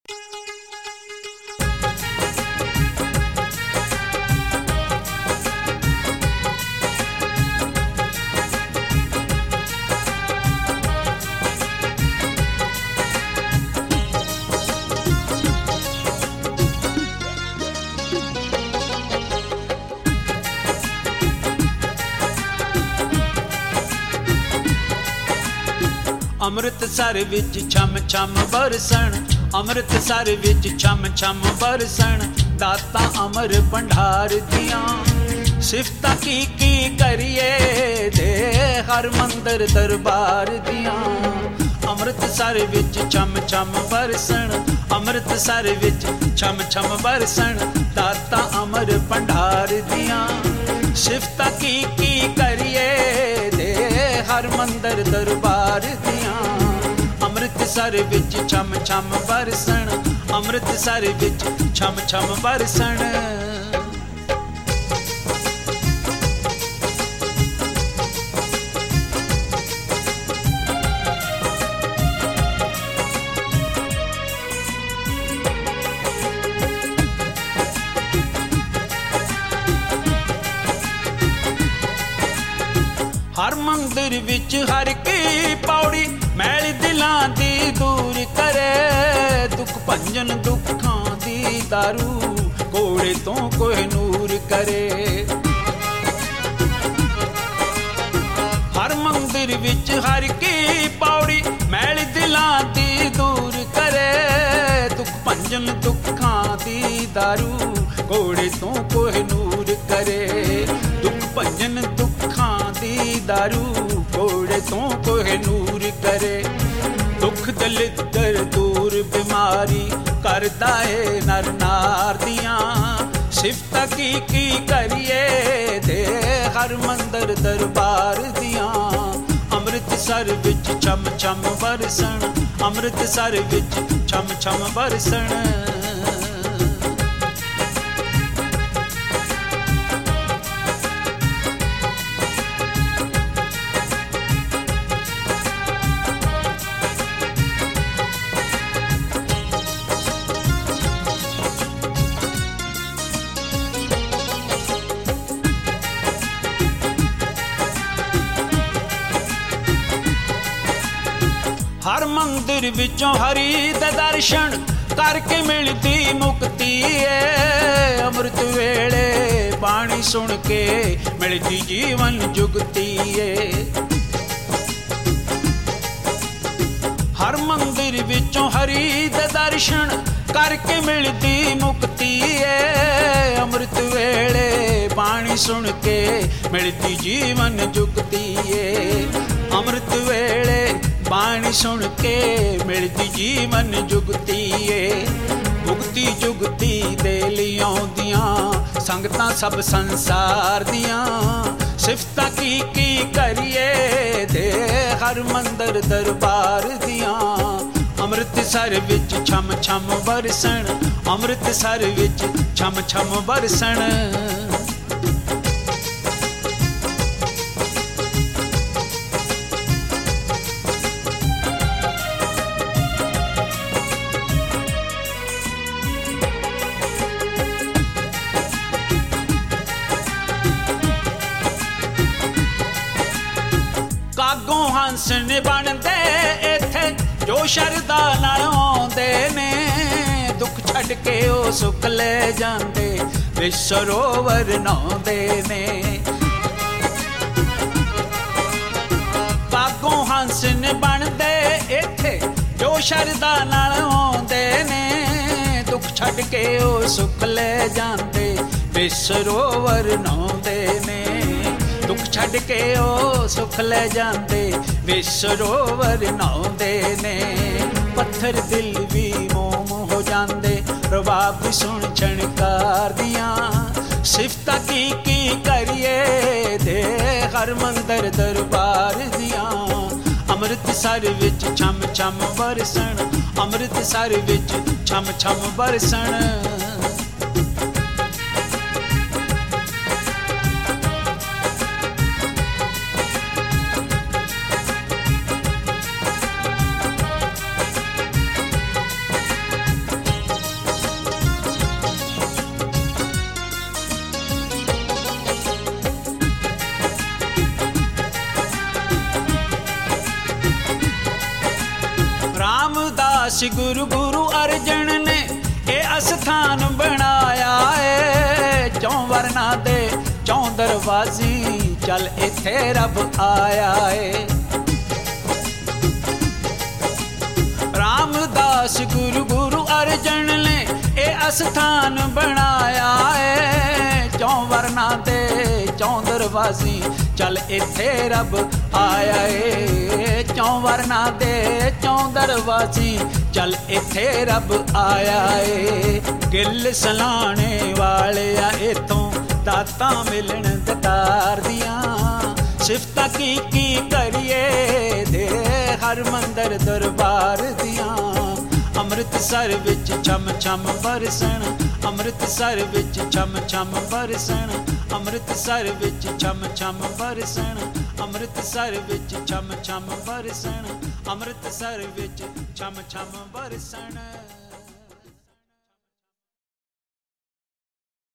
ਅੰਮ੍ਰਿਤਸਰ ਵਿੱਚ ਛਮ ਛਮ ਬਰਸਣ, ਅੰਮ੍ਰਿਤਸਰ ਵਿੱਚ ਛਮ ਛਮ ਬਰਸਣ, ਦਾਤਾਂ ਅਮਰ ਭੰਡਾਰ ਦੀਆਂ ਸਿਫਤਾਂ ਕੀ ਕਰੀਏ ਦੇ ਹਰ ਮੰਦਰ ਦਰਬਾਰ ਦੀਆਂ। ਅੰਮ੍ਰਿਤਸਰ ਵਿੱਚ ਛਮ ਛਮ ਬਰਸਣ, ਅੰਮ੍ਰਿਤਸਰ ਵਿੱਚ ਛਮ ਛਮ ਬਰਸਣ, ਦਾਤਾਂ ਅਮਰ ਭੰਡਾਰ ਦੀਆਂ ਸਿਫਤਾਂ ਕੀ ਕਰੀਏ ਦੇ ਹਰ ਮੰਦਰ ਦਰਬਾਰ ਦੀਆਂ। ਅੰਮ੍ਰਿਤਸਰ ਵਿੱਚ ਛਮ ਛਮ ਬਰਸਣ, ਅੰਮ੍ਰਿਤਸਰ ਵਿੱਚ ਛਮ ਛਮ ਬਰਸਣ। ਹਰ ਮੰਦਰ ਵਿੱਚ ਹਰ ਕੀ ਪੌੜੀ ਮੈਲ ਦਿਲਾਂ ਦੀ ਦੂਰ ਕਰੇ, ਦੁੱਖ ਭੰਜਨ ਦੁੱਖਾਂ ਦੀ ਦਾਰੂ ਕੋੜੇ ਤੋਂ ਕੋਹਿਨੂਰ ਕਰੇ। ਹਰ ਮੰਦਰ ਵਿੱਚ ਹਰ ਕੀ ਪੌੜੀ ਮੈਲ ਦਿਲਾਂ ਦੀ ਦੂਰ ਕਰੇ, ਦੁੱਖ ਭੰਜਨ ਦੁੱਖਾਂ ਦੀ ਦਾਰੂ ਕੋੜੇ ਤੋਂ ਕੋਹਿਨੂਰ ਕਰੇ। ਦੁੱਖ ਭੰਜਨ ਦੁੱਖਾਂ ਦੀ ਦਾਰੂ ਕੋੜੇ ਤੋਂ ਕੋਹਿਨੂਰ ਕਰੇ। ਦੁੱਖ ਦਲਿੱਦਰ ਦੂਰ ਬਿਮਾਰੀ ਕਰਦਾ ਏ ਨਰ ਨਾਰ ਦੀਆਂ ਸਿਫਤਾਂ ਕੀ ਕਰੀਏ ਦੇ ਹਰ ਮੰਦਰ ਦਰਬਾਰ ਦੀਆਂ। ਅੰਮ੍ਰਿਤਸਰ ਵਿੱਚ ਛਮ ਛਮ ਬਰਸਣ, ਅੰਮ੍ਰਿਤਸਰ ਵਿੱਚ ਛਮ ਛਮ ਬਰਸਣ। ਹਰ ਮੰਦਰ ਵਿੱਚੋਂ ਹਰੀ ਦੇ ਦਰਸ਼ਨ ਕਰਕੇ ਮਿਲਦੀ ਮੁਕਤੀ ਏ, ਅੰਮ੍ਰਿਤ ਵੇਲੇ ਬਾਣੀ ਸੁਣ ਕੇ ਮਿਲਦੀ ਜੀਵਨ ਜੁਗਤੀ ਏ। ਹਰ ਮੰਦਰ ਵਿੱਚੋਂ ਹਰੀ ਦੇ ਦਰਸ਼ਨ ਕਰਕੇ ਮਿਲਦੀ ਮੁਕਤੀ ਏ, ਅੰਮ੍ਰਿਤ ਵੇਲੇ ਬਾਣੀ ਸੁਣ ਕੇ ਮਿਲਦੀ ਜੀਵਨ ਜੁਗਤੀ ਏ। ਅੰਮ੍ਰਿਤ ਵੇਲੇ ਬਾਣੀ ਸੁਣ ਕੇ ਮਿਲਦੀ ਜੀਵਨ ਜੁਗਤੀ ਏ। ਮੁਕਤੀ ਜੁਗਤੀ ਦੇ ਲਈ ਆਉਂਦੀਆਂ ਸੰਗਤਾਂ ਸਭ ਸੰਸਾਰ ਦੀਆਂ ਸਿਫਤਾਂ ਕੀ ਕਰੀਏ ਦੇ ਹਰ ਮੰਦਰ ਦਰਬਾਰ ਦੀਆਂ। ਅੰਮ੍ਰਿਤਸਰ ਵਿੱਚ ਛਮ ਛਮ ਬਰਸਣ, ਅੰਮ੍ਰਿਤਸਰ ਵਿੱਚ ਛਮ ਛਮ ਬਰਸਣ। ਕਾਗੋਂ ਹੰਸ ਨੇ ਬਣਦੇ ਇੱਥੇ ਜੋ ਸ਼ਰਧਾ ਨਾਲ ਆਉਂਦੇ ਨੇ, ਦੁੱਖ ਛੱਡ ਕੇ ਉਹ ਸੁੱਖ ਲੈ ਜਾਂਦੇ ਵੇ ਸਰੋਵਰ ਨਹਾਉਂਦੇ ਨੇ। ਕਾਗੋਂ ਹੰਸ ਨੇ ਬਣਦੇ ਇੱਥੇ ਜੋ ਸ਼ਰਧਾ ਨਾਲ ਆਉਂਦੇ ਨੇ, ਦੁੱਖ ਛੱਡ ਕੇ ਉਹ ਸੁੱਖ ਲੈ ਜਾਂਦੇ ਵੇ ਸਰੋਵਰ ਨਹਾਉਂਦੇ ਨੇ। ਦੁੱਖ ਛੱਡ ਕੇ ਉਹ ਸੁੱਖ ਲੈ ਜਾਂਦੇ ਵੇ ਸਰੋਵਰ ਨਹਾਉਂਦੇ ਨੇ। ਪੱਥਰ ਦਿਲ ਵੀ ਮੋਮ ਹੋ ਜਾਂਦੇ ਰਬਾਬ ਸੁਣ ਛਣਕਾਰ ਦੀਆਂ ਸਿਫਤਾਂ ਕੀ ਕਰੀਏ ਦੇ ਹਰ ਮੰਦਰ ਦਰਬਾਰ ਦੀਆਂ। ਅੰਮ੍ਰਿਤਸਰ ਵਿੱਚ ਛਮ ਛਮ ਬਰਸਣ, ਅੰਮ੍ਰਿਤਸਰ ਵਿੱਚ ਛਮ ਛਮ ਬਰਸਣ। ਰਾਮਦਾਸ ਗੁਰੂ ਅਰਜਨ ਨੇ ਇਹ ਅਸਥਾਨ ਬਣਾਇਆ ਏ। ਚੌਂ ਵਰਨਾ ਦੇ ਚੌਂ ਦਰਵਾਜ਼ੀ ਚੱਲ ਇੱਥੇ ਰੱਬ ਆਇਆ ਏ। ਰਾਮਦਾਸ ਗੁਰੂ ਅਰਜਨ ਨੇ ਇਹ ਅਸਥਾਨ ਬਣਾਇਆ ਏ। ਚੌਂ ਵਰਨਾ ਦੇ ਚੌਂ ਦਰਵਾਜ਼ੀ ਚੱਲ ਇੱਥੇ ਰੱਬ ਆਇਆ ਏ। ਚੌਂ ਵਰਨਾ ਦੇ ਚੌਂ ਦਰਵਾਜ਼ੀ ਚੱਲ ਇੱਥੇ ਰੱਬ ਆਇਆ ਏ। ਗਿੱਲ ਸਲਾਣੇ ਵਾਲਿਆ ਇਥੋਂ ਦਾਤਾਂ ਮਿਲਣ ਦਤਾਰ ਦੀਆਂ। ਸਿਫਤਾਂ ਕੀ ਕਰੀਏ ਦੇ ਹਰ ਮੰਦਰ ਦਰਬਾਰ ਦੀਆਂ। ਅੰਮ੍ਰਿਤਸਰ ਵਿੱਚ ਛਮ ਛਮ ਬਰਸਣ, ਅੰਮ੍ਰਿਤਸਰ ਵਿੱਚ ਛਮ ਛਮ ਬਰਸਣ, ਅੰਮ੍ਰਿਤਸਰ ਵਿੱਚ ਛਮ ਛਮ ਬਰਸਣ, ਅੰਮ੍ਰਿਤਸਰ ਵਿੱਚ ਛਮ ਛਮ ਬਰਸਣ, ਅੰਮ੍ਰਿਤਸਰ ਵਿੱਚ ਛਮ ਛਮ ਬਰਸਣ।